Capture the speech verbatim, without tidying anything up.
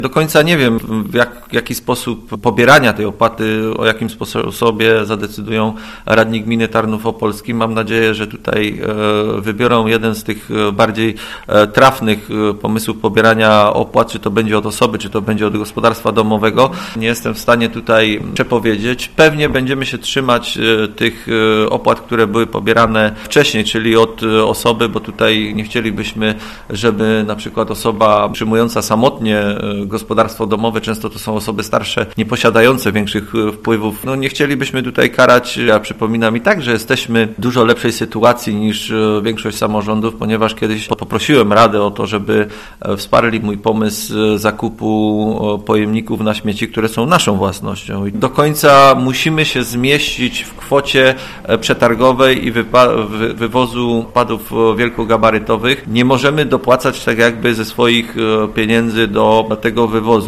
Do końca nie wiem, w jak, jaki sposób pobierania tej opłaty, o jakim sposobie zadecydują radni gminy Tarnów Opolski. Mam nadzieję, że tutaj wybiorą jeden z tych bardziej trafnych pomysłów pobierania opłat, czy to będzie od osoby, czy to będzie od gospodarstwa domowego. Nie jestem w stanie tutaj przepowiedzieć. Pewnie będziemy się trzymać tych opłat, które były pobierane wcześniej, czyli od osoby, bo tutaj nie chcielibyśmy, żeby na przykład osoba przyjmująca samotnie gospodarstwo domowe, często to są osoby starsze, nieposiadające większych wpływów. No nie chcielibyśmy tutaj karać. Ja przypominam i tak, że jesteśmy w dużo lepszej sytuacji niż większość samorządów, ponieważ kiedyś poprosiłem Radę o to, żeby wsparli mój pomysł zakupu pojemników na śmieci, które są naszą własnością. I do końca musimy się zmieścić w kwocie przetargowej i wypa- wy- wywozu odpadów wielkogabarytowych. Nie możemy dopłacać tak jakby ze swoich pieniędzy do tego wywozu.